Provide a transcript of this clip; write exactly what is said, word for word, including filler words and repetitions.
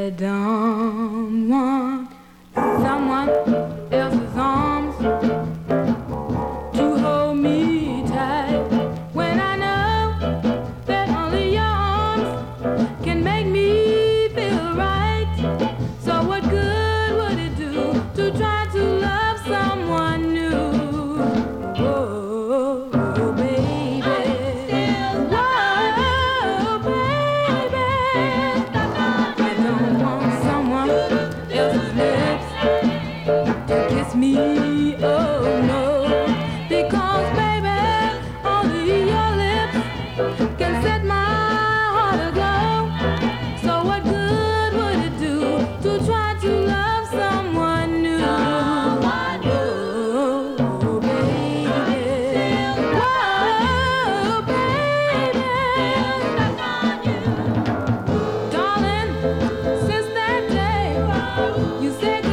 don't want someone else's arms to hold me tight when I know that only your arms can make me feel right. So what good would it do to try to love someone new? Whoa, whoa, baby. Whoa, baby. I don't want someone else's lips to kiss me, oh no, because baby, only your lips can set my heart aglow. So what good would it do to try to love someone new? Whoa, baby. Whoa, baby. Darling, since that day you said